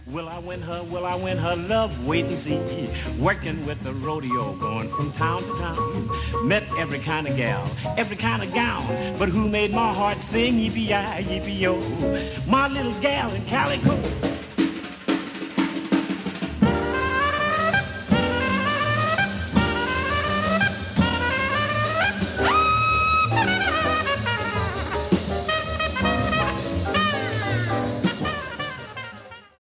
Will I win her? Will I win her love? Wait and see. Working with the rodeo, going from town to town. Met every kind of gal, every kind of gown. But who made my heart sing yippee-yi, yippee-yo? My little gal in calico.